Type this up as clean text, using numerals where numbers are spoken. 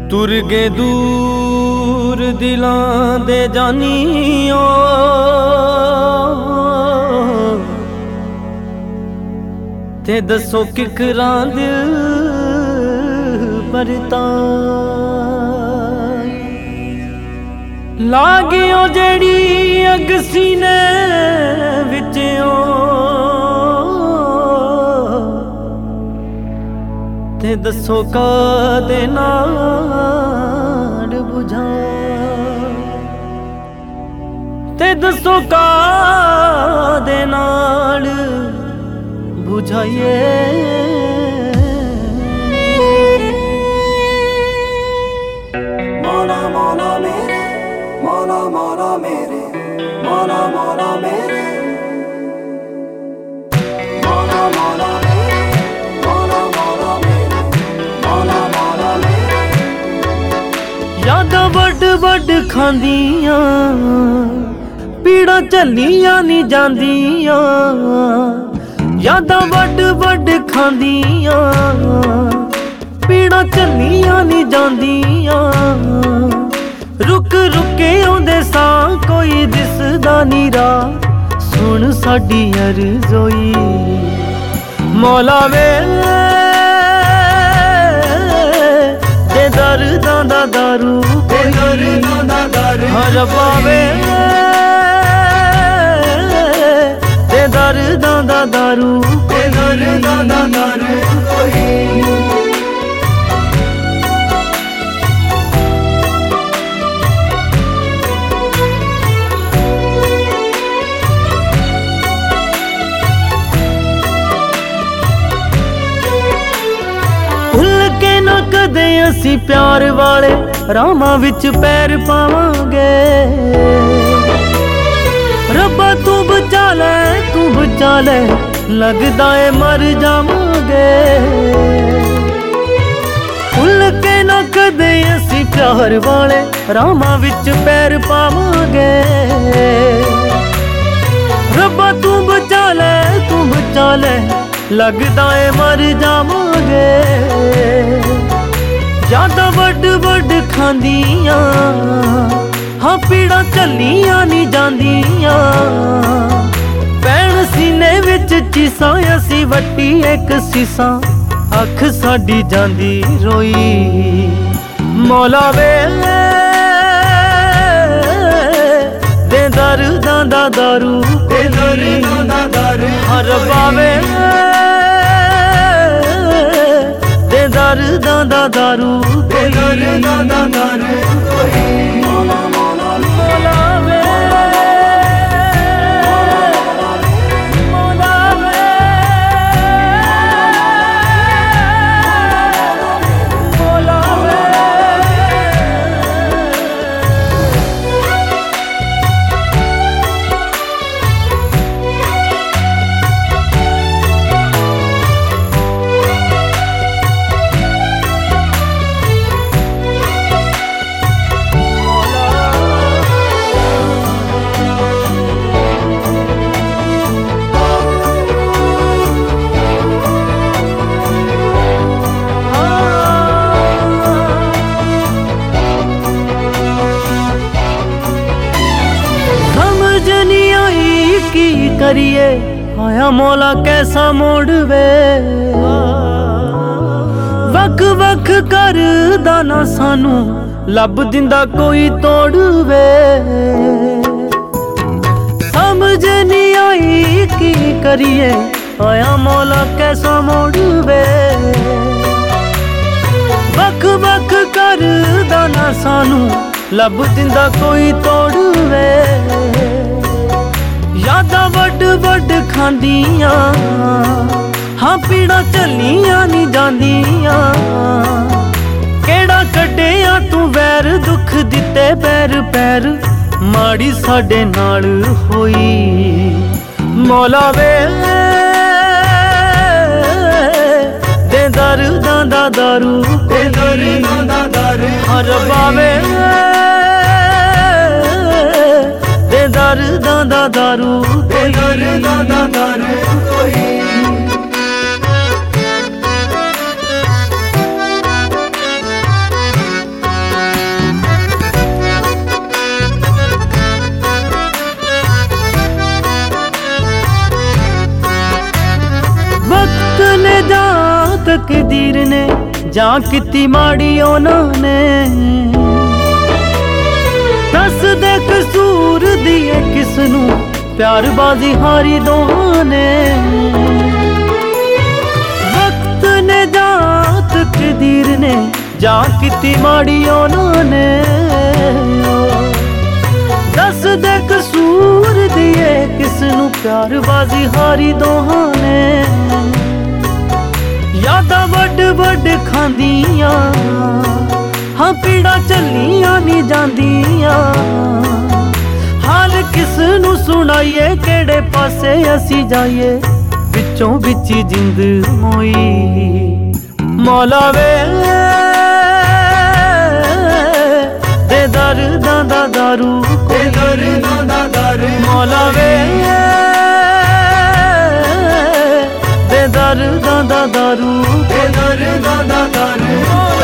तुर गए दूर दिलां दे जानियो, ते दसो किकरां दिल परता लागियो जेड़ी अग सीने विचों, ते दसो कादे नाल बुझा, ते दसो कादे नाल बुझाइए। मौला मौला मेरे, मौला मौला मेरे, मौला मौला मेरे, मौला मौला मेरे, मौला मौला मेरे, मौला मौला मेरे। यादां वड वड खांदियां, पीड़ां झल्लियां नी जांदियां। यादां वड वड खांदियां, पीड़ां झल्लियां नी जांदियां। रुक रुक के आउंदे सां, कोई दिसदा नी राह, सुन साडी अर्ज़ोई। मौला वे ते दर्दां दा दारू, ते दर्दां दा दारू हर पावे, ते दर्दां दा दारू, ते दर्दां दा दारू कोई। कदे असी प्यार वाले रामां विच पैर पावांगे। रब्बा तू बचा ले, तू बचा ले, लगदा है मर जावांगे। भुल के ना कदे असी प्यार वाले रामां विच पैर पावांगे। रब्बा तू बचा ले, तू बचा ले, लगदा है मर जावांगे। यादां वड वड खांदियां, हाँ पीड़ां झल्लियां नी जांदियां। पैण सीने विच चीसां, असी वट्टी एक सीसां, अख साडी जांदी रोई। मौला वे दे दर्दां दा दारू, ते दर्दां दा दारू हर पावे, ते दर्दां दा दारू, ते दर्दां दा दारू कोई। मौला मौला मौला वे, मौला वे, मौला वे। की करिए आया मौला कैसा मोड़वे, वख वख कर दाना सानू लब दिंदा कोई तोड़वे। समझ नहीं आई की करिए आया मौला कैसा मोड़वे, वख वख कर दाना सानू लब दिंदा कोई तोड़वे। यादां वड वड खांदियां, हाँ पीड़ां झल्लियां नी जांदियां। केड़ा कड्डिया तू वैर, दुख दिते पैर पैर, माड़ी साडे नाल होई। मौला वे दे दर्दां दा दारू, ते दर्दां दा दारू हर पावे, ते दर्दां दा दारू, ते दर्दां दा दारू कोई। ਤਕਦੀਰ ਨੇ ਜਾਂ ਕੀਤੀ ਮਾੜੀ ਉਹਨਾਂ ਨੇ। ਦੱਸ ਦੇ ਕਸੂਰ ਦੀਏ ਕਿਸ ਨੂੰ ਪਿਆਰਬਾਜ਼ੀ ਹਾਰੀ ਦੋਹਾਂ ਨੇ। ਵਕਤ ਨੇ ਜਾਂ ਤਕਦੀਰ ਨੇ ਜਾਂ ਕੀਤੀ ਮਾੜੀ ਉਹਨਾਂ ਨੇ। ਦੱਸ ਦੇ ਕਸੂਰ ਦੀਏ ਕਿਸ ਨੂੰ ਪਿਆਰਬਾਜ਼ੀ ਹਾਰੀ ਦੋਹਾਂ ਨੇ। यादां वड वड खांदियां हाँ पीड़ा झल्लियां नी जांदियां। हाल किस नू सुनाइए केड़े पासे असी जाइए विचों विच जिंद मोई। मौला वे दे दर्दां दा दारू मौला वे दर्दां दा दारू